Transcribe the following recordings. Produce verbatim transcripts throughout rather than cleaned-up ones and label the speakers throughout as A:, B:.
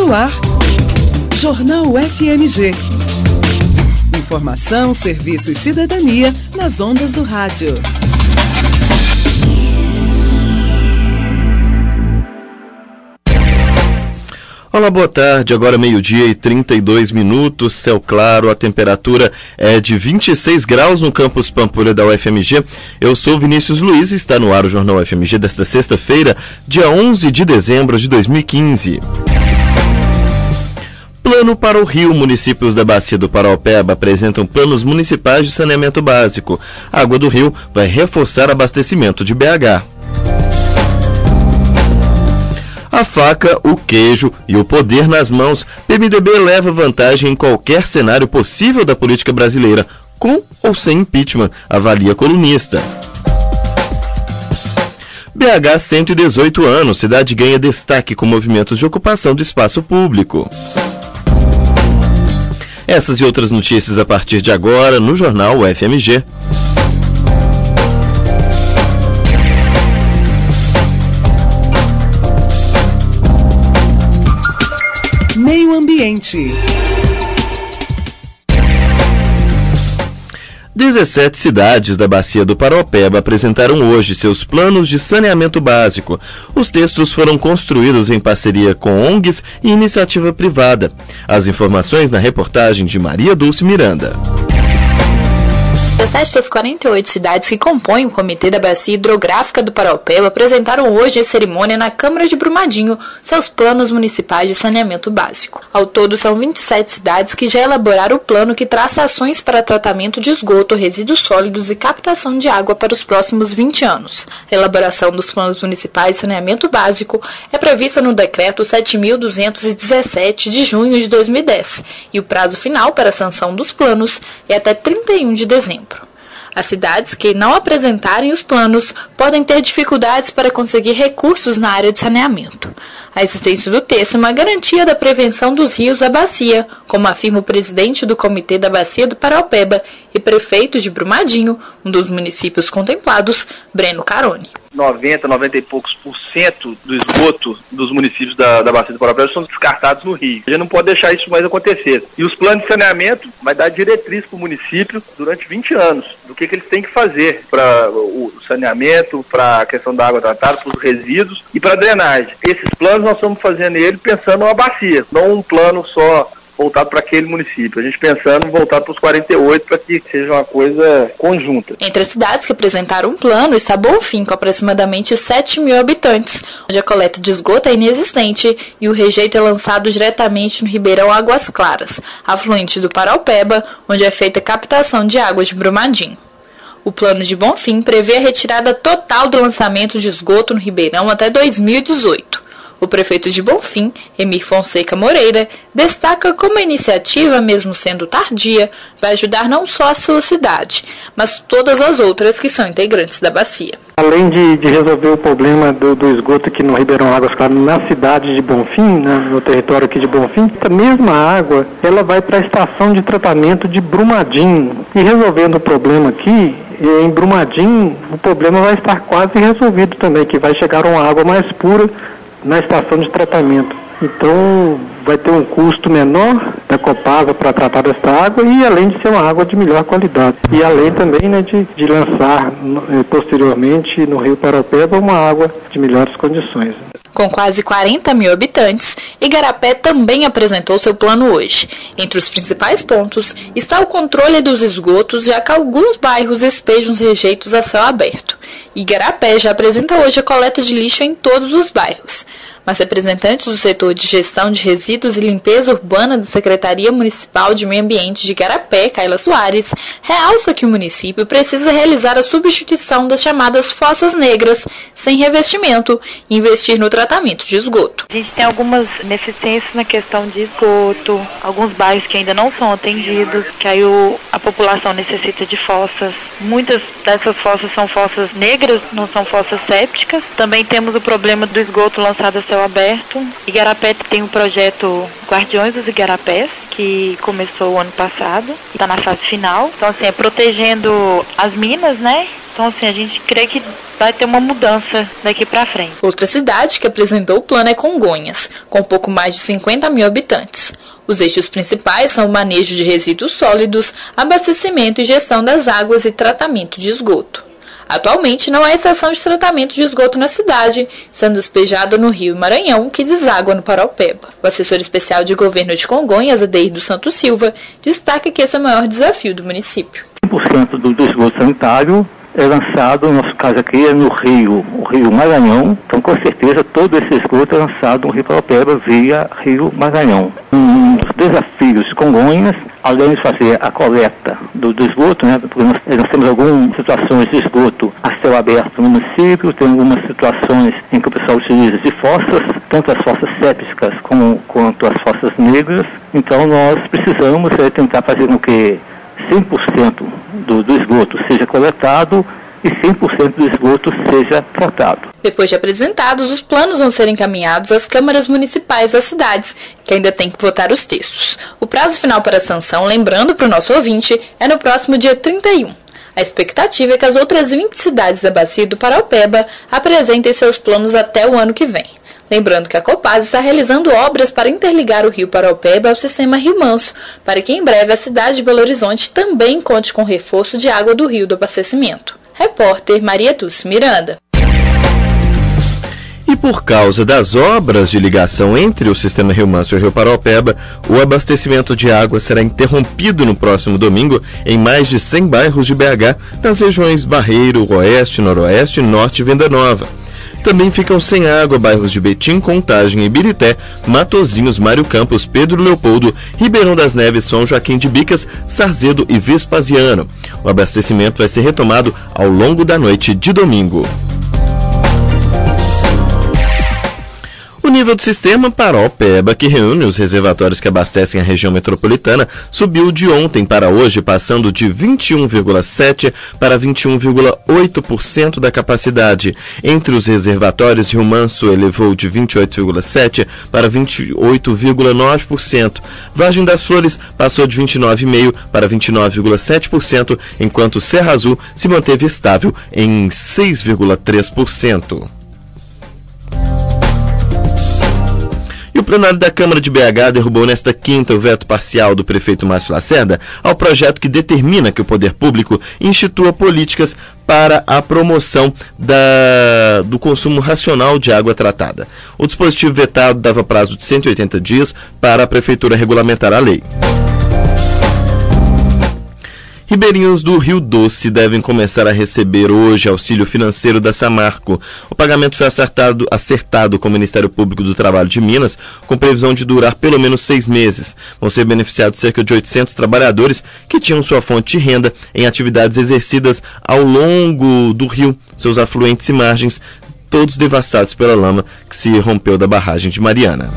A: No ar, Jornal F M G. Informação, serviço e cidadania nas ondas do rádio.
B: Olá, boa tarde. Agora meio-dia e trinta e dois minutos, céu claro, a temperatura é de vinte e seis graus no campus Pampulha da U F M G. Eu sou Vinícius Luiz e está no ar o Jornal U F M G desta sexta-feira, dia onze de dezembro de dois mil e quinze. Plano para o Rio. Municípios da Bacia do Paraopeba apresentam planos municipais de saneamento básico. A Água do Rio vai reforçar abastecimento de B H. A faca, o queijo e o poder nas mãos, P M D B leva vantagem em qualquer cenário possível da política brasileira, com ou sem impeachment, avalia colunista. B H cento e dezoito anos, cidade ganha destaque com movimentos de ocupação do espaço público. Essas e outras notícias a partir de agora no Jornal U F M G.
A: Meio Ambiente.
B: dezessete cidades da Bacia do Paraopeba apresentaram hoje seus planos de saneamento básico. Os textos foram construídos em parceria com O N Gs e iniciativa privada. As informações na reportagem de Maria Dulce Miranda.
C: dezessete das quarenta e oito cidades que compõem o Comitê da Bacia Hidrográfica do Paraopeba apresentaram hoje em cerimônia na Câmara de Brumadinho seus planos municipais de saneamento básico. Ao todo, são vinte e sete cidades que já elaboraram o plano que traça ações para tratamento de esgoto, resíduos sólidos e captação de água para os próximos vinte anos. A elaboração dos planos municipais de saneamento básico é prevista no Decreto sete mil duzentos e dezessete de junho de dois mil e dez e o prazo final para a sanção dos planos é até trinta e um de dezembro. As cidades que não apresentarem os planos podem ter dificuldades para conseguir recursos na área de saneamento. A existência do texto é uma garantia da prevenção dos rios da bacia, como afirma o presidente do Comitê da Bacia do Paraopeba e prefeito de Brumadinho, um dos municípios contemplados, Breno Caroni.
D: noventa, noventa e poucos por cento do esgoto dos municípios da, da Bacia do Paraopeba são descartados no rio. A gente não pode deixar isso mais acontecer. E os planos de saneamento vai dar diretriz para o município durante vinte anos do que, que eles têm que fazer para o saneamento, para a questão da água tratada, para os resíduos e para a drenagem. Esses planos nós estamos fazendo ele pensando numa bacia, não um plano só voltado para aquele município. A gente pensando em voltar para os quarenta e oito para que seja uma coisa conjunta.
C: Entre as cidades que apresentaram um plano está Bonfim, com aproximadamente sete mil habitantes, onde a coleta de esgoto é inexistente e o rejeito é lançado diretamente no Ribeirão Águas Claras, afluente do Paraopeba, onde é feita a captação de água de Brumadinho. O plano de Bonfim prevê a retirada total do lançamento de esgoto no Ribeirão até dois mil e dezoito. O prefeito de Bonfim, Emir Fonseca Moreira, destaca como a iniciativa, mesmo sendo tardia, vai ajudar não só a sua cidade, mas todas as outras que são integrantes da bacia.
E: Além de, de resolver o problema do, do esgoto aqui no Ribeirão Águas Claras, na cidade de Bonfim, né, no território aqui de Bonfim, essa mesma água ela vai para a estação de tratamento de Brumadinho. E resolvendo o problema aqui, em Brumadinho, o problema vai estar quase resolvido também, que vai chegar uma água mais pura na estação de tratamento. Então vai ter um custo menor da Copasa para tratar dessa água e além de ser uma água de melhor qualidade. E além também, né, de, de lançar eh, posteriormente no Rio Paraopeba uma água de melhores condições.
C: Com quase quarenta mil habitantes, Igarapé também apresentou seu plano hoje. Entre os principais pontos está o controle dos esgotos, já que alguns bairros despejam os rejeitos a céu aberto. Igarapé já apresenta hoje a coleta de lixo em todos os bairros. Mas representantes do setor de gestão de resíduos e limpeza urbana da Secretaria Municipal de Meio Ambiente de Igarapé, Kaila Soares, realça que o município precisa realizar a substituição das chamadas fossas negras sem revestimento e investir no tratamento de esgoto.
F: A gente tem algumas ineficiências na questão de esgoto, alguns bairros que ainda não são atendidos, que aí o, a população necessita de fossas. Muitas dessas fossas são fossas negras, não são fossas sépticas. Também temos o problema do esgoto lançado a céu aberto. Igarapé tem o projeto Guardiões dos Igarapés, que começou o ano passado, está na fase final. Então, assim, é protegendo as minas, né? Então, assim, a gente crê que vai ter uma mudança daqui para frente.
C: Outra cidade que apresentou o plano é Congonhas, com pouco mais de cinquenta mil habitantes. Os eixos principais são o manejo de resíduos sólidos, abastecimento e gestão das águas e tratamento de esgoto. Atualmente, não há estação de tratamento de esgoto na cidade, sendo despejado no rio Maranhão, que deságua no Paraopeba. O assessor especial de governo de Congonhas, Adeir dos Santos Silva, destaca que esse é o maior desafio do município.
G: cem por cento do, do esgoto sanitário é lançado, no nosso caso aqui, é no rio, o rio Maranhão. Então, com certeza, todo esse esgoto é lançado no rio Paraopeba via rio Maranhão. Um dos desafios de Congonhas, além de fazer a coleta do, do esgoto, né, porque nós, nós temos algumas situações de esgoto a céu aberto no município, tem algumas situações em que o pessoal utiliza de fossas, tanto as fossas sépticas como, quanto as fossas negras. Então, nós precisamos é, tentar fazer com que cem por cento do, do esgoto seja coletado e cem por cento do esgoto seja tratado.
C: Depois de apresentados, os planos vão ser encaminhados às câmaras municipais das cidades, que ainda têm que votar os textos. O prazo final para a sanção, lembrando para o nosso ouvinte, é no próximo dia trinta e um. A expectativa é que as outras vinte cidades da bacia do Paraopeba apresentem seus planos até o ano que vem. Lembrando que a Copasa está realizando obras para interligar o rio Paraopeba ao sistema Rio Manso, para que em breve a cidade de Belo Horizonte também conte com reforço de água do rio do abastecimento. Repórter Maria Dulce Miranda.
B: E por causa das obras de ligação entre o sistema Rio Manso e o rio Paraopeba, o abastecimento de água será interrompido no próximo domingo em mais de cem bairros de B H, nas regiões Barreiro, Oeste, Noroeste, Norte e Venda Nova. Também ficam sem água bairros de Betim, Contagem, Ibirité, Matozinhos, Mário Campos, Pedro Leopoldo, Ribeirão das Neves, São Joaquim de Bicas, Sarzedo e Vespasiano. O abastecimento vai ser retomado ao longo da noite de domingo. O nível do sistema Paraopeba, que reúne os reservatórios que abastecem a região metropolitana, subiu de ontem para hoje, passando de vinte e um vírgula sete por cento para vinte e um vírgula oito por cento da capacidade. Entre os reservatórios, Rio Manso elevou de vinte e oito vírgula sete por cento para vinte e oito vírgula nove por cento. Vargem das Flores passou de vinte e nove vírgula cinco por cento para vinte e nove vírgula sete por cento, enquanto Serra Azul se manteve estável em seis vírgula três por cento. O plenário da Câmara de B H derrubou nesta quinta o veto parcial do prefeito Márcio Lacerda ao projeto que determina que o poder público institua políticas para a promoção da, do consumo racional de água tratada. O dispositivo vetado dava prazo de cento e oitenta dias para a prefeitura regulamentar a lei. Ribeirinhos do Rio Doce devem começar a receber hoje auxílio financeiro da Samarco. O pagamento foi acertado, acertado com o Ministério Público do Trabalho de Minas, com previsão de durar pelo menos seis meses. Vão ser beneficiados cerca de oitocentos trabalhadores que tinham sua fonte de renda em atividades exercidas ao longo do rio, seus afluentes e margens, todos devastados pela lama que se rompeu da barragem de Mariana.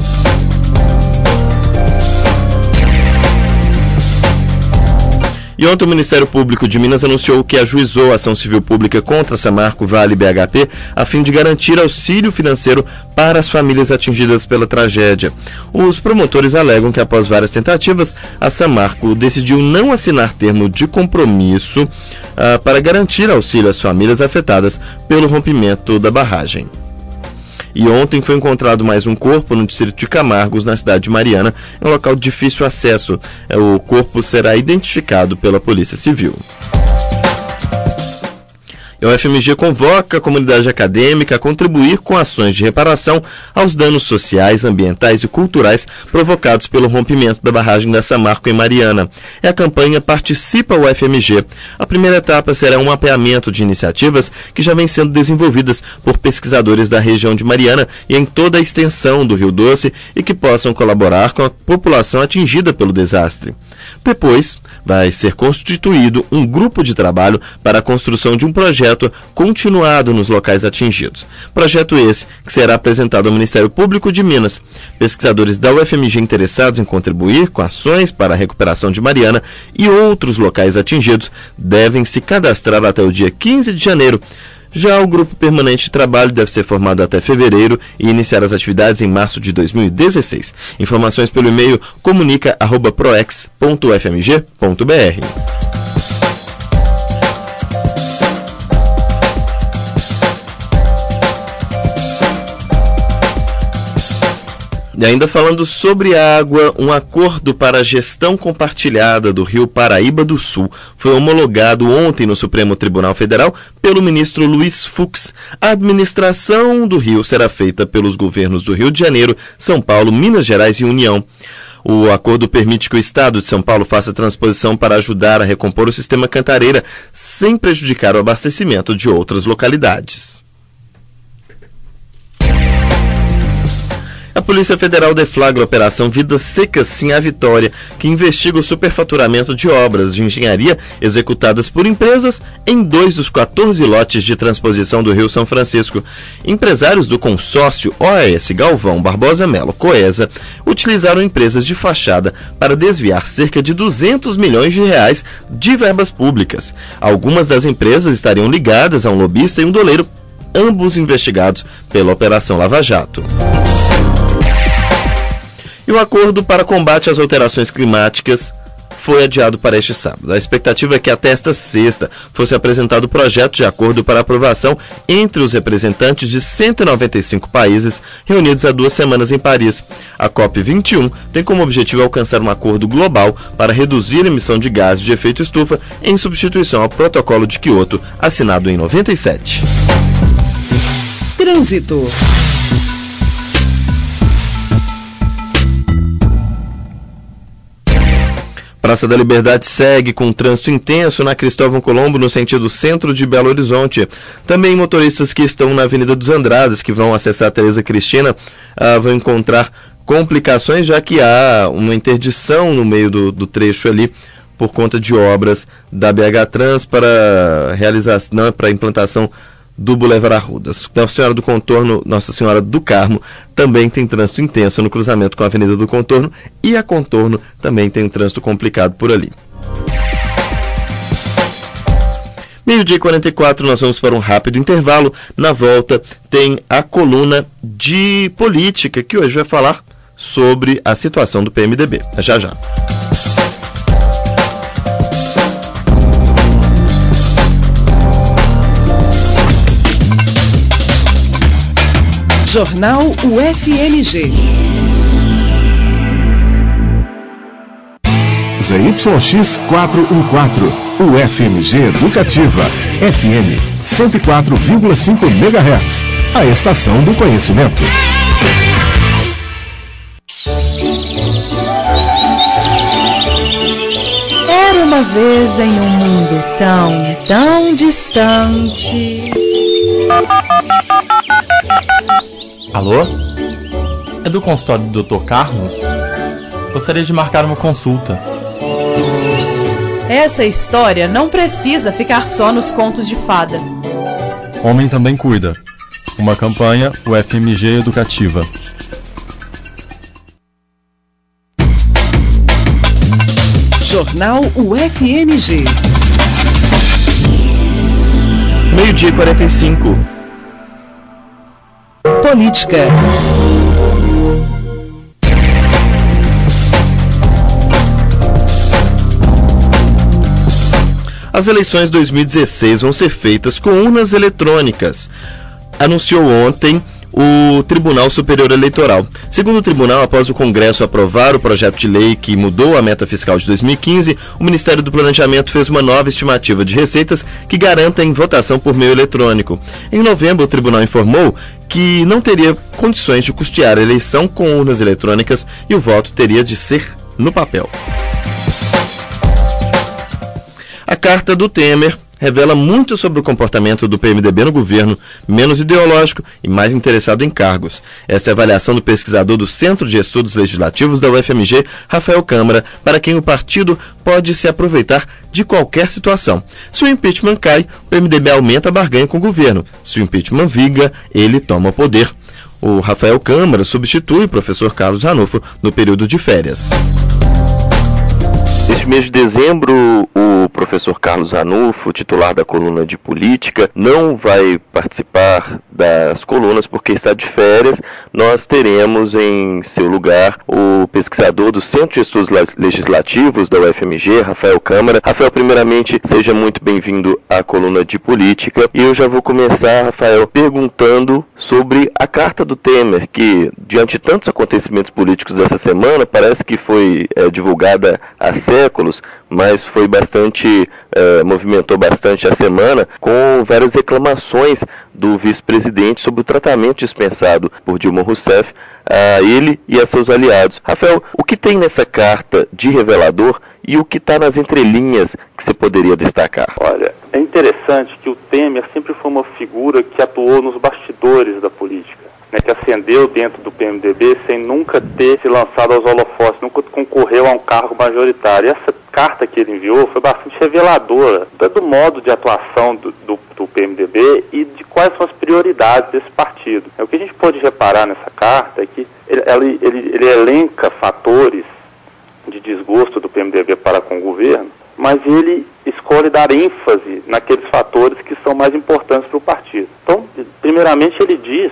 B: E ontem o Ministério Público de Minas anunciou que ajuizou a ação civil pública contra a Samarco Vale B H P a fim de garantir auxílio financeiro para as famílias atingidas pela tragédia. Os promotores alegam que após várias tentativas, a Samarco decidiu não assinar termo de compromisso uh, para garantir auxílio às famílias afetadas pelo rompimento da barragem. E ontem foi encontrado mais um corpo no distrito de Camargos, na cidade de Mariana, em um local de difícil acesso. O corpo será identificado pela Polícia Civil. E o U F M G convoca a comunidade acadêmica a contribuir com ações de reparação aos danos sociais, ambientais e culturais provocados pelo rompimento da barragem da Samarco em Mariana. É a campanha Participa U F M G. A primeira etapa será um mapeamento de iniciativas que já vêm sendo desenvolvidas por pesquisadores da região de Mariana e em toda a extensão do Rio Doce e que possam colaborar com a população atingida pelo desastre. Depois, vai ser constituído um grupo de trabalho para a construção de um projeto continuado nos locais atingidos. Projeto esse que será apresentado ao Ministério Público de Minas. Pesquisadores da U F M G interessados em contribuir com ações para a recuperação de Mariana e outros locais atingidos devem se cadastrar até o dia quinze de janeiro. Já o grupo permanente de trabalho deve ser formado até fevereiro e iniciar as atividades em março de dois mil e dezesseis. Informações pelo e-mail comunica arroba proex ponto u f m g ponto b r. E ainda falando sobre água, um acordo para a gestão compartilhada do Rio Paraíba do Sul foi homologado ontem no Supremo Tribunal Federal pelo ministro Luiz Fux. A administração do rio será feita pelos governos do Rio de Janeiro, São Paulo, Minas Gerais e União. O acordo permite que o Estado de São Paulo faça a transposição para ajudar a recompor o sistema Cantareira, sem prejudicar o abastecimento de outras localidades. A Polícia Federal deflagra a Operação Vidas Secas Sim a Vitória, que investiga o superfaturamento de obras de engenharia executadas por empresas em dois dos quatorze lotes de transposição do Rio São Francisco. Empresários do consórcio O A S Galvão Barbosa Melo Coesa utilizaram empresas de fachada para desviar cerca de duzentos milhões de reais de verbas públicas. Algumas das empresas estariam ligadas a um lobista e um doleiro, ambos investigados pela Operação Lava Jato. E o acordo para combate às alterações climáticas foi adiado para este sábado. A expectativa é que até esta sexta fosse apresentado o projeto de acordo para aprovação entre os representantes de cento e noventa e cinco países reunidos há duas semanas em Paris. A COP vinte e um tem como objetivo alcançar um acordo global para reduzir a emissão de gases de efeito estufa em substituição ao Protocolo de Quioto, assinado em noventa e sete.
A: Trânsito.
B: Praça da Liberdade segue com trânsito intenso na Cristóvão Colombo, no sentido centro de Belo Horizonte. Também motoristas que estão na Avenida dos Andrades, que vão acessar a Tereza Cristina, uh, vão encontrar complicações, já que há uma interdição no meio do, do trecho ali, por conta de obras da B H Trans para realização, para implantação do Boulevard Arrudas. Nossa Senhora do Contorno, Nossa Senhora do Carmo, também tem trânsito intenso no cruzamento com a Avenida do Contorno, e a Contorno também tem um trânsito complicado por ali. Meio-dia e quarenta e quatro, nós vamos para um rápido intervalo. Na volta tem a coluna de política, que hoje vai falar sobre a situação do P M D B. Já já.
A: Jornal U F M G.
H: Z Y X quatrocentos e quatorze, U F M G Educativa, F M cento e quatro vírgula cinco megahertz, a estação do conhecimento.
I: Era uma vez em um mundo tão, tão distante.
J: Alô? É do consultório do doutor Carlos? Gostaria de marcar uma consulta.
I: Essa história não precisa ficar só nos contos de fada.
J: Homem também cuida. Uma campanha U F M G Educativa.
A: Jornal U F M G.
B: Meio-dia e quarenta e cinco.
A: Política.
B: As eleições dois mil e dezesseis vão ser feitas com urnas eletrônicas, anunciou ontem o Tribunal Superior Eleitoral. Segundo o tribunal, após o Congresso aprovar o projeto de lei que mudou a meta fiscal de dois mil e quinze, o Ministério do Planejamento fez uma nova estimativa de receitas que garantem votação por meio eletrônico. Em novembro, o tribunal informou que não teria condições de custear a eleição com urnas eletrônicas e o voto teria de ser no papel. A carta do Temer revela muito sobre o comportamento do P M D B no governo, menos ideológico e mais interessado em cargos. Esta é a avaliação do pesquisador do Centro de Estudos Legislativos da U F M G, Rafael Câmara, para quem o partido pode se aproveitar de qualquer situação. Se o impeachment cai, o P M D B aumenta a barganha com o governo. Se o impeachment viga, ele toma o poder. O Rafael Câmara substitui o professor Carlos Ranulfo no período de férias. Neste mês de dezembro, o professor Carlos Ranulfo, titular da coluna de política, não vai participar das colunas porque está de férias. Nós teremos em seu lugar o pesquisador do Centro de Estudos Legislativos da U F M G, Rafael Câmara. Rafael, primeiramente, seja muito bem-vindo à coluna de política. E eu já vou começar, Rafael, perguntando sobre a carta do Temer, que, diante de tantos acontecimentos políticos dessa semana, parece que foi é, divulgada há séculos, mas foi bastante, é, movimentou bastante a semana, com várias reclamações do vice-presidente sobre o tratamento dispensado por Dilma Rousseff a ele e a seus aliados. Rafael, o que tem nessa carta de revelador e o que está nas entrelinhas que você poderia destacar?
K: Olha, é interessante que o Temer sempre foi uma figura que atuou nos bastidores da política, né, que ascendeu dentro do P M D B sem nunca ter se lançado aos holofotes, nunca concorreu a um cargo majoritário. E essa carta que ele enviou foi bastante reveladora do modo de atuação do, do, do P M D B e de quais são as prioridades desse partido. O que a gente pode reparar nessa carta é que ele, ele, ele, ele elenca fatores de desgosto do P M D B para com o governo, mas ele escolhe dar ênfase naqueles fatores que são mais importantes para o partido. Então, primeiramente, ele diz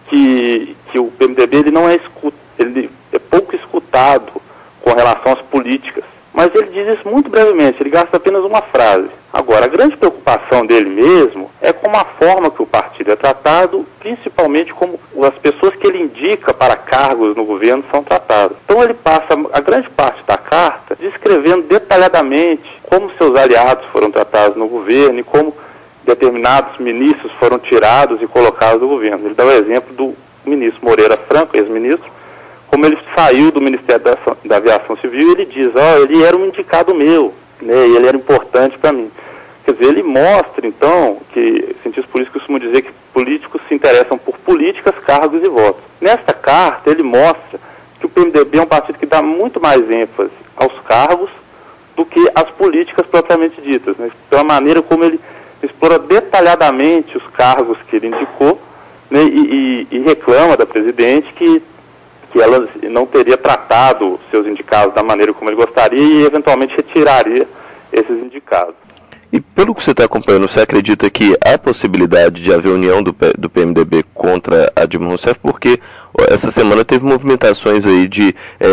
K: que, que o P M D B ele não é, escut, ele é pouco escutado com relação às políticas, mas ele diz isso muito brevemente, ele gasta apenas uma frase. Agora, a grande preocupação dele mesmo é com a forma que o partido é tratado, principalmente como as pessoas que ele indica para cargos no governo são tratadas. Então ele passa a grande parte da carta descrevendo detalhadamente como seus aliados foram tratados no governo e como determinados ministros foram tirados e colocados do governo. Ele dá o exemplo do ministro Moreira Franco, ex-ministro, como ele saiu do Ministério da, da Aviação Civil e ele diz, ó, oh, ele era um indicado meu, né, e ele era importante para mim. Quer dizer, ele mostra, então, que cientistas políticos costumam dizer que políticos se interessam por políticas, cargos e votos. Nesta carta, ele mostra que o P M D B é um partido que dá muito mais ênfase aos cargos do que às políticas propriamente ditas, né, pela maneira como ele explora detalhadamente os cargos que ele indicou, né, e, e, e reclama da presidente que, que ela não teria tratado seus indicados da maneira como ele gostaria e, eventualmente, retiraria esses indicados.
B: E pelo que você está acompanhando, você acredita que há possibilidade de haver união do, do P M D B contra a Dilma Rousseff? Porque essa semana teve movimentações aí de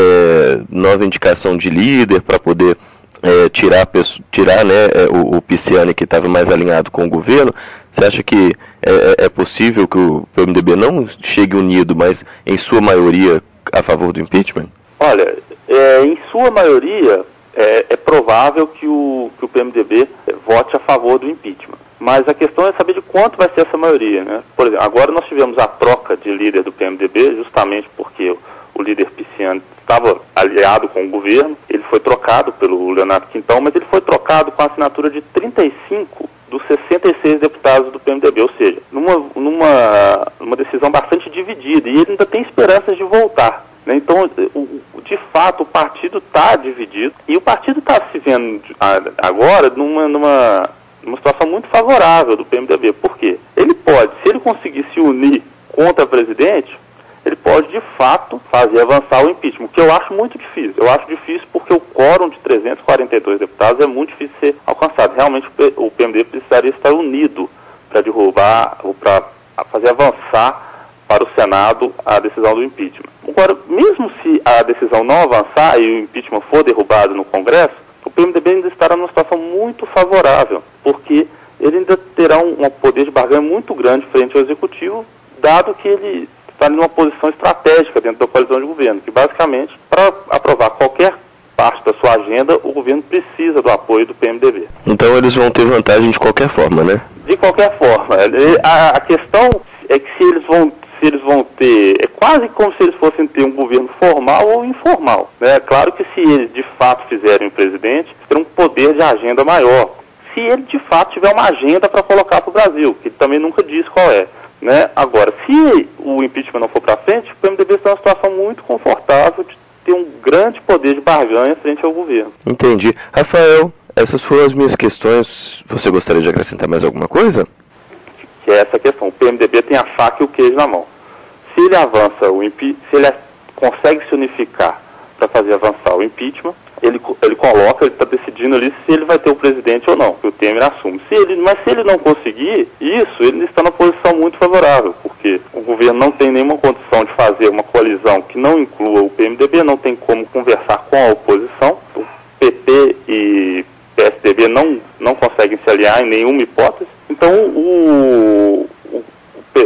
B: é, nova indicação de líder para poder é, tirar, tirar né, o, o Pisciani, que estava mais alinhado com o governo. Você acha que é, é possível que o P M D B não chegue unido, mas em sua maioria a favor do impeachment?
K: Olha, é, em sua maioria... É, é provável que o, que o P M D B vote a favor do impeachment. Mas a questão é saber de quanto vai ser essa maioria, né? Por exemplo, agora nós tivemos a troca de líder do P M D B, justamente porque o, o líder Pisciani estava aliado com o governo, ele foi trocado pelo Leonardo Quintão, mas ele foi trocado com a assinatura de trinta e cinco dos sessenta e seis deputados do P M D B, ou seja, numa, numa, numa decisão bastante dividida, e ele ainda tem esperanças de voltar. Então, de fato, o partido está dividido e o partido está se vendo agora numa, numa, numa situação muito favorável do P M D B. Por quê? Ele pode, se ele conseguir se unir contra o presidente, ele pode, de fato, fazer avançar o impeachment, que eu acho muito difícil. Eu acho difícil porque o quórum de trezentos e quarenta e dois deputados é muito difícil de ser alcançado. Realmente, o P M D B precisaria estar unido para derrubar, ou para fazer avançar para o Senado a decisão do impeachment. Agora, mesmo se a decisão não avançar e o impeachment for derrubado no Congresso, o P M D B ainda estará numa situação muito favorável, porque ele ainda terá um, um poder de barganha muito grande frente ao Executivo, dado que ele está numa posição estratégica dentro da coalizão de governo, que basicamente, para aprovar qualquer parte da sua agenda, o governo precisa do apoio do P M D B.
B: Então eles vão ter vantagem de qualquer forma, né?
K: De qualquer forma. A, a questão é que se eles vão se eles vão ter, é quase como se eles fossem ter um governo formal ou informal, né? Claro que se eles de fato fizerem o presidente, terão um poder de agenda maior. Se ele de fato tiver uma agenda para colocar para o Brasil, que ele também nunca diz qual é, né? Agora, se o impeachment não for para frente, o P M D B está numa situação muito confortável de ter um grande poder de barganha frente ao governo.
B: Entendi. Rafael, essas foram as minhas questões. Você gostaria de acrescentar mais alguma coisa?
K: Que é essa questão. O P M D B tem a faca e o queijo na mão. Se ele avança o impeachment, se ele consegue se unificar para fazer avançar o impeachment, ele, ele coloca, ele está decidindo ali se ele vai ter o presidente ou não, que o Temer assume. Se ele, mas se ele não conseguir isso, ele está numa posição muito favorável, porque o governo não tem nenhuma condição de fazer uma coalizão que não inclua o P M D B, não tem como conversar com a oposição. O P T e P S D B não, não conseguem se aliar em nenhuma hipótese. Então, o, o, o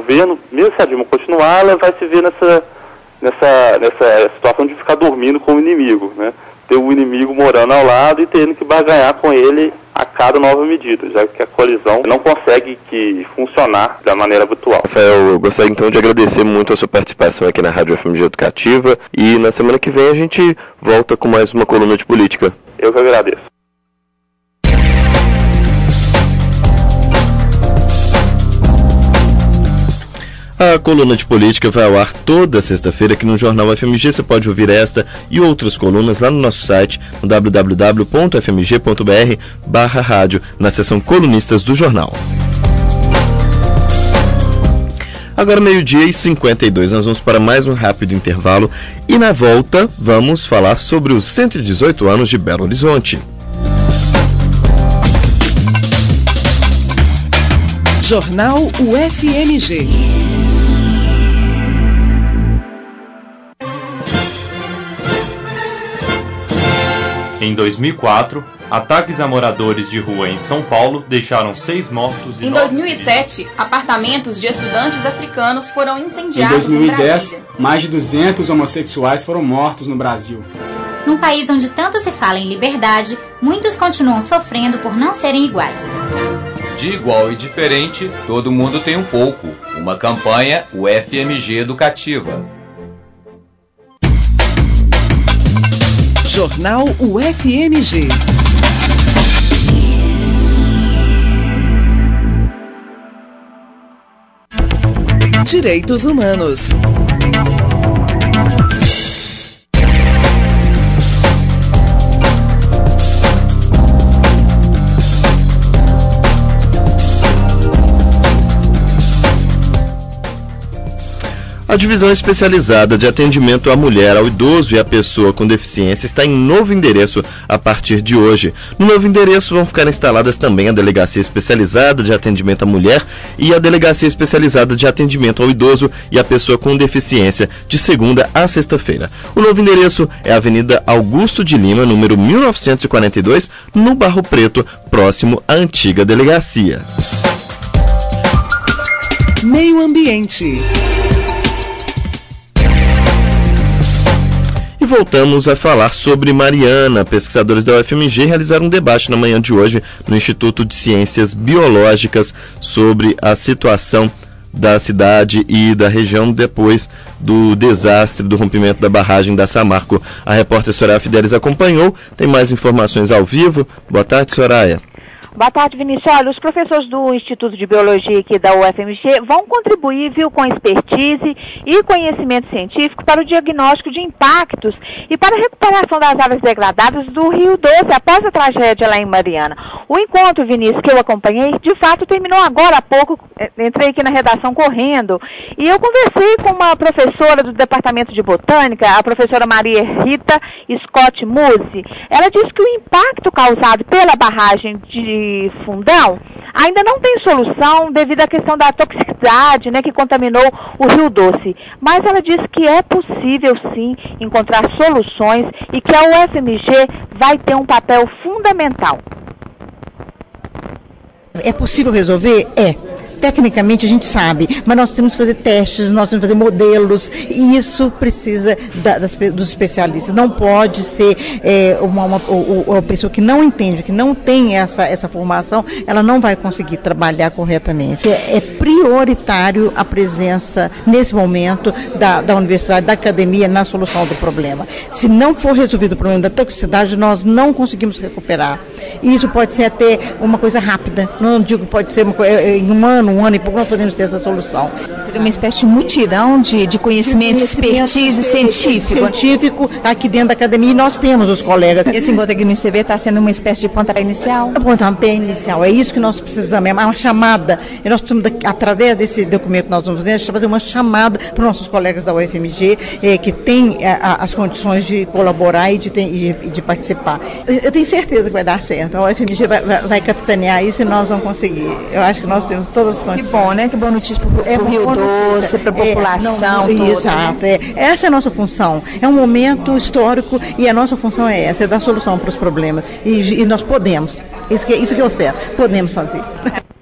K: governo, mesmo se a Dilma continuar, ela vai se ver nessa, nessa, nessa situação de ficar dormindo com o inimigo, né? Ter o inimigo morando ao lado e tendo que barganhar com ele a cada nova medida, já que a coalizão não consegue que funcionar da maneira habitual.
B: Rafael, eu gostaria então de agradecer muito a sua participação aqui na Rádio F M G Educativa e na semana que vem a gente volta com mais uma coluna de política.
K: Eu que agradeço.
B: A coluna de política vai ao ar toda sexta-feira aqui no Jornal F M G. Você pode ouvir esta e outras colunas lá no nosso site, no w w w ponto f m g ponto b r barra rádio, na seção colunistas do jornal. Agora meio-dia e cinquenta e dois, nós vamos para mais um rápido intervalo e na volta vamos falar sobre os cento e dezoito anos de Belo Horizonte.
A: Jornal U F M G.
J: Em dois mil e quatro, ataques a moradores de rua em São Paulo deixaram seis mortos e
L: Em dois mil e sete, apartamentos de estudantes africanos foram incendiados
M: em dois mil e dez,
L: em Brasília.
M: mais de duzentos homossexuais foram mortos no Brasil.
N: Num país onde tanto se fala em liberdade, muitos continuam sofrendo por não serem iguais.
O: De igual e diferente, todo mundo tem um pouco. Uma campanha U F M G Educativa.
A: Jornal U F M G. Direitos Humanos.
B: A Divisão Especializada de Atendimento à Mulher, ao Idoso e à Pessoa com Deficiência está em novo endereço a partir de hoje. No novo endereço vão ficar instaladas também a Delegacia Especializada de Atendimento à Mulher e a Delegacia Especializada de Atendimento ao Idoso e à Pessoa com Deficiência, de segunda a sexta-feira. O novo endereço é a Avenida Augusto de Lima, número mil novecentos e quarenta e dois, no Barro Preto, próximo à antiga delegacia.
A: Meio Ambiente.
B: E voltamos a falar sobre Mariana. Pesquisadores da U F M G realizaram um debate na manhã de hoje no Instituto de Ciências Biológicas sobre a situação da cidade e da região depois do desastre do rompimento da barragem da Samarco. A repórter Soraya Fidelis acompanhou, tem mais informações ao vivo. Boa tarde, Soraya.
P: Boa tarde, Vinícius. Olha, os professores do Instituto de Biologia aqui da U F M G vão contribuir, viu, com expertise e conhecimento científico para o diagnóstico de impactos e para a recuperação das áreas degradadas do Rio Doce após a tragédia lá em Mariana. O encontro, Vinícius, que eu acompanhei, de fato terminou agora há pouco. Entrei aqui na redação correndo e eu conversei com uma professora do Departamento de Botânica, a professora Maria Rita Scott Musi. Ela disse que o impacto causado pela barragem de Fundão ainda não tem solução devido à questão da toxicidade, né, que contaminou o Rio Doce. Mas ela disse que é possível sim encontrar soluções e que a U F M G vai ter um papel fundamental.
Q: É possível resolver? É. Tecnicamente a gente sabe, mas nós temos que fazer testes, nós temos que fazer modelos, e isso precisa da, das, dos especialistas. Não pode ser é, uma, uma, uma pessoa que não entende, que não tem essa, essa formação, ela não vai conseguir trabalhar corretamente. É, é prioritário a presença, nesse momento, da, da universidade, da academia, na solução do problema. Se não for resolvido o problema da toxicidade, nós não conseguimos recuperar. E isso pode ser até uma coisa rápida, não digo que pode ser uma, em um ano, um ano e pouco nós podemos ter essa solução.
I: Seria uma espécie de mutirão de, de conhecimento, de conhecimento expertise científico.
Q: Científico aqui dentro da academia, e nós temos os colegas.
I: Esse encontro aqui no I C B está sendo uma espécie de pontapé inicial?
Q: É pontapé inicial, é isso que nós precisamos, é uma chamada. E nós estamos, através desse documento que nós vamos fazer, fazer uma chamada para os nossos colegas da U F M G, eh, que têm a, as condições de colaborar e de, ter, e, e de participar. Eu, eu tenho certeza que vai dar certo. A U F M G vai, vai, vai capitanear isso e nós vamos conseguir. Eu acho que nós temos todas as condições.
I: Que bom, né? Que boa notícia para o é Rio Doce, para a população.
Q: É, não, não, exato. É. Essa é a nossa função. É um momento histórico e a nossa função é essa, é dar solução para os problemas. E, e nós podemos. Isso que, isso que eu sei. Podemos fazer.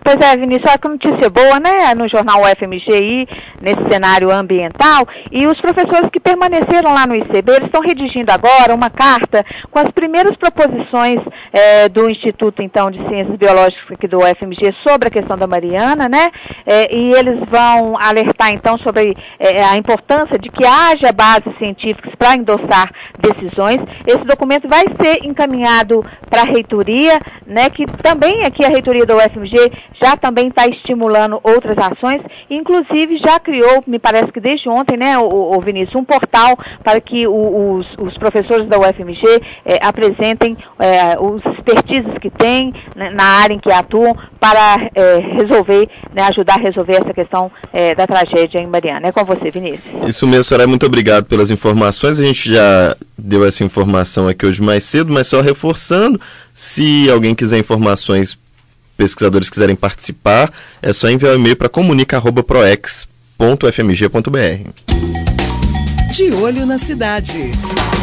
P: Pois é, Vinícius, olha que notícia boa, né, no jornal U F M G I, nesse cenário ambiental, e os professores que permaneceram lá no I C B, eles estão redigindo agora uma carta com as primeiras proposições é, do Instituto, então, de Ciências Biológicas aqui do U F M G sobre a questão da Mariana, né, é, e eles vão alertar, então, sobre é, a importância de que haja bases científicas para endossar decisões. Esse documento vai ser encaminhado para a reitoria, né, que também aqui a reitoria do U F M G já também está estimulando outras ações, inclusive já criou, me parece que desde ontem, né, o, o Vinícius, um portal para que o, os, os professores da U F M G eh, apresentem eh, os expertises que têm, né, na área em que atuam para eh, resolver, né, ajudar a resolver essa questão eh, da tragédia em Mariana. É com você, Vinícius.
B: Isso mesmo, Soraya, muito obrigado pelas informações. A gente já deu essa informação aqui hoje mais cedo, mas só reforçando, se alguém quiser informações, pesquisadores quiserem participar, é só enviar um e-mail para comunica arroba proex ponto f m g ponto b r.
A: De olho na cidade.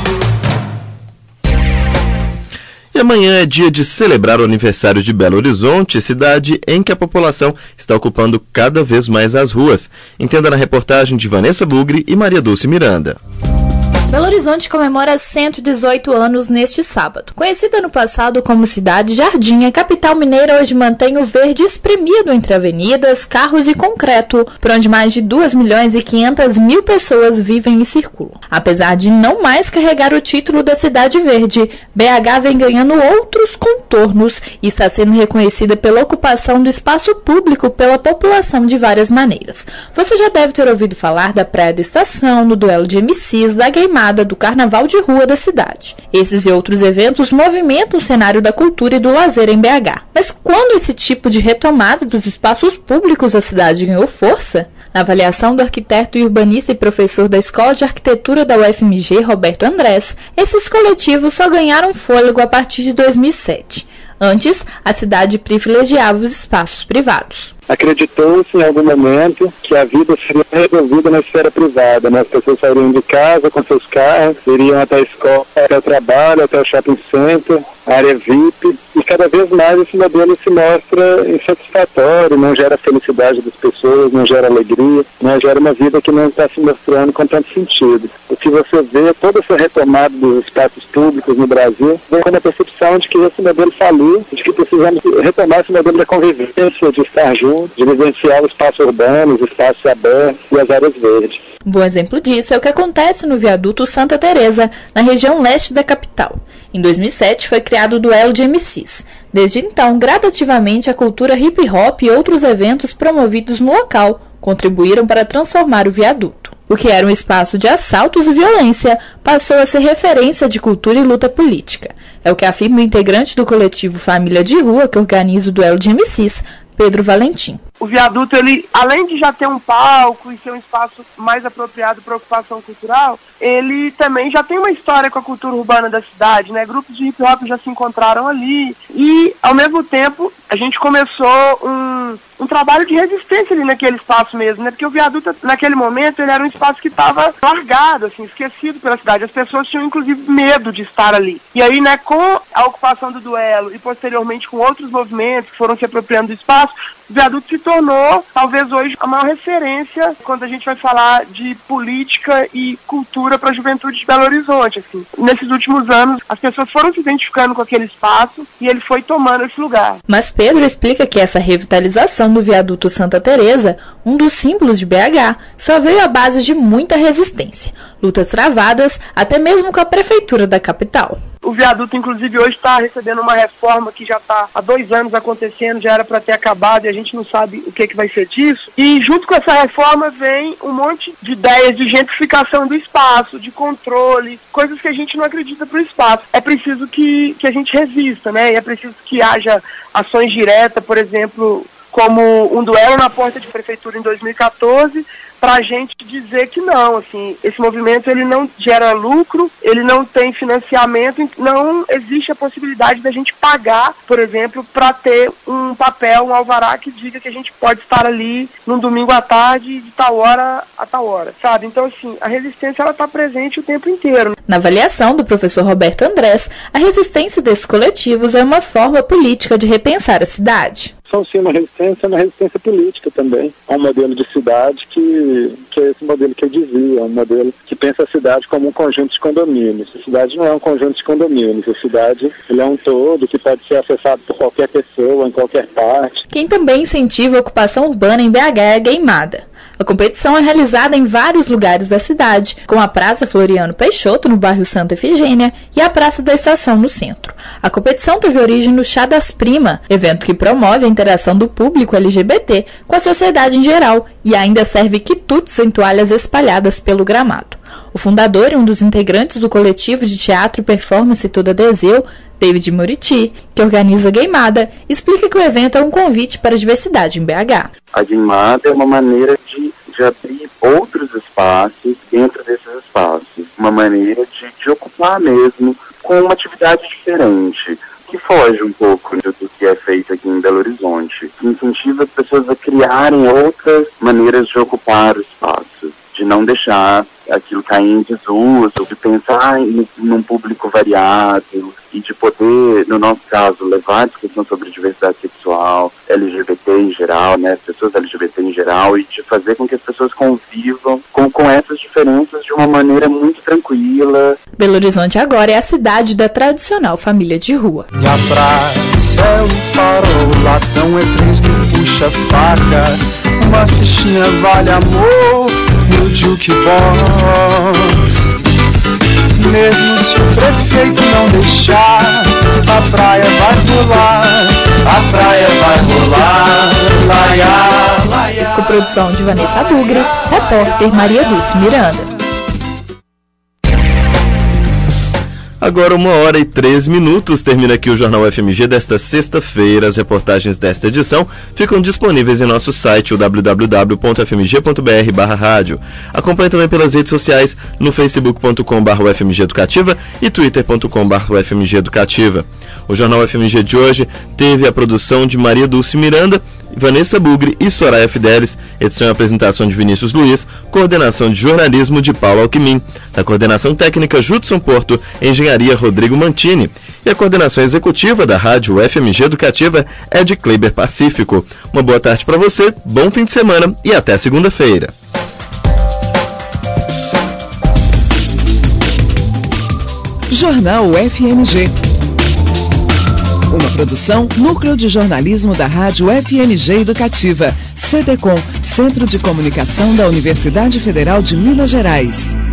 B: E amanhã é dia de celebrar o aniversário de Belo Horizonte, cidade em que a população está ocupando cada vez mais as ruas. Entenda na reportagem de Vanessa Bugre e Maria Dulce Miranda.
C: Belo Horizonte comemora cento e dezoito anos neste sábado. Conhecida no passado como Cidade Jardim, a capital mineira hoje mantém o verde espremido entre avenidas, carros e concreto, por onde mais de dois milhões e quinhentas mil pessoas vivem e circulam. Apesar de não mais carregar o título da Cidade Verde, B H vem ganhando outros contornos e está sendo reconhecida pela ocupação do espaço público pela população de várias maneiras. Você já deve ter ouvido falar da Praia da Estação, do duelo de M Cs, da Game do Carnaval de Rua da cidade. Esses e outros eventos movimentam o cenário da cultura e do lazer em B H. Mas quando esse tipo de retomada dos espaços públicos da cidade ganhou força? Na avaliação do arquiteto e urbanista e professor da Escola de Arquitetura da U F M G, Roberto Andrés, esses coletivos só ganharam fôlego a partir de dois mil e sete. Antes, a cidade privilegiava os espaços privados.
E: Acreditou-se em algum momento que a vida seria resolvida na esfera privada, né? As pessoas sairiam de casa com seus carros, iriam até a escola, até o trabalho, até o shopping center, área V I P, e cada vez mais esse modelo se mostra insatisfatório, não gera felicidade das pessoas, não gera alegria, não gera uma vida que não está se mostrando com tanto sentido. O que você vê, toda essa retomada dos espaços públicos no Brasil, vem com a percepção de que esse modelo faliu, de que precisamos retomar esse modelo da convivência, de estar juntos, de vivenciar o espaço urbano, os espaços abertos e as áreas verdes.
C: Um bom exemplo disso é o que acontece no viaduto Santa Teresa, na região leste da capital. Em dois mil e sete foi criado o duelo de M Cs. Desde então, gradativamente, a cultura hip-hop e outros eventos promovidos no local contribuíram para transformar o viaduto. O que era um espaço de assaltos e violência passou a ser referência de cultura e luta política. É o que afirma o integrante do coletivo Família de Rua, que organiza o duelo de M Cs, Pedro Valentim.
R: O viaduto, ele, além de já ter um palco e ser um espaço mais apropriado para ocupação cultural, ele também já tem uma história com a cultura urbana da cidade, né? Grupos de hip hop já se encontraram ali e, ao mesmo tempo, a gente começou um, um trabalho de resistência ali naquele espaço mesmo, né? Porque o viaduto, naquele momento, ele era um espaço que estava largado, assim, esquecido pela cidade. As pessoas tinham, inclusive, medo de estar ali. E aí, né, com a ocupação do duelo e, posteriormente, com outros movimentos que foram se apropriando do espaço, o viaduto se tornou, talvez hoje, a maior referência quando a gente vai falar de política e cultura para a juventude de Belo Horizonte. Assim. Nesses últimos anos, as pessoas foram se identificando com aquele espaço e ele foi tomando esse lugar.
C: Mas Pedro explica que essa revitalização do viaduto Santa Teresa, um dos símbolos de B H, só veio à base de muita resistência, lutas travadas, até mesmo com a prefeitura da capital.
R: O viaduto, inclusive, hoje está recebendo uma reforma que já está há dois anos acontecendo, já era para ter acabado e a gente não sabe o que, que vai ser disso. E junto com essa reforma vem um monte de ideias de gentrificação do espaço, de controle, coisas que a gente não acredita para o espaço. É preciso que, que a gente resista, né? E é preciso que haja ações diretas, por exemplo, como um duelo na porta de prefeitura em dois mil e quatorze, pra gente dizer que não, assim, esse movimento ele não gera lucro, ele não tem financiamento, não existe a possibilidade da gente pagar, por exemplo, para ter um papel, um alvará que diga que a gente pode estar ali num domingo à tarde, de tal hora a tal hora, sabe? Então, assim, a resistência ela está presente o tempo inteiro.
C: Na avaliação do professor Roberto Andrés, a resistência desses coletivos é uma forma política de repensar a cidade.
S: São sim uma resistência, uma resistência política também. É um modelo de cidade que, que é esse modelo que eu dizia, é um modelo que pensa a cidade como um conjunto de condomínios. A cidade não é um conjunto de condomínios, a cidade ele é um todo que pode ser acessado por qualquer pessoa, em qualquer parte.
C: Quem também incentiva a ocupação urbana em B H é a Gaymada. A competição é realizada em vários lugares da cidade, como a Praça Floriano Peixoto, no bairro Santa Efigênia, e a Praça da Estação, no centro. A competição teve origem no Chá das Prima, evento que promove a interação do público L G B T com a sociedade em geral, e ainda serve quitutes em toalhas espalhadas pelo gramado. O fundador e um dos integrantes do coletivo de teatro e performance Toda Deseu, David Muriti, que organiza a Gaymada, explica que o evento é um convite para a diversidade em B H.
T: A Gaymada é uma maneira de, de abrir outros espaços dentro desses espaços, uma maneira de, de ocupar mesmo com uma atividade diferente, que foge um pouco do, do que é feito aqui em Belo Horizonte, que incentiva as pessoas a criarem outras maneiras de ocupar o espaço, de não deixar aquilo cair em desuso, de pensar em, num público variado e de poder, no nosso caso, levar a discussão sobre diversidade sexual, L G B T em geral, né, pessoas L G B T em geral, e de fazer com que as pessoas convivam com, com essas diferenças de uma maneira muito tranquila.
C: Belo Horizonte agora é a cidade da tradicional família de rua.
U: E a praça é o farol, latão é três que puxa faca, uma fichinha vale amor no jukebox. Mesmo se o prefeito não deixar, a praia vai rolar, a praia vai rolar, laia, laia.
C: Com produção de Vanessa Bugre, repórter Maria Dulce Miranda.
B: Agora uma hora e três minutos, termina aqui o Jornal F M G desta sexta-feira. As reportagens desta edição ficam disponíveis em nosso site, o w w w ponto f m g ponto b r barra rádio. Acompanhe também pelas redes sociais no facebook ponto com barra u f m g educativa e twitter ponto com barra u f m g educativa. O Jornal F M G de hoje teve a produção de Maria Dulce Miranda, Vanessa Bugre e Soraya Fidelis, edição e apresentação de Vinícius Luiz, coordenação de jornalismo de Paulo Alquimim, da coordenação técnica Judson Porto, engenharia Rodrigo Mantini, e a coordenação executiva da rádio F M G Educativa é de Kleber Pacífico. Uma boa tarde para você, bom fim de semana e até segunda-feira.
A: Jornal F M G. Uma produção, Núcleo de Jornalismo da Rádio F M G Educativa, C D C O M, Centro de Comunicação da Universidade Federal de Minas Gerais.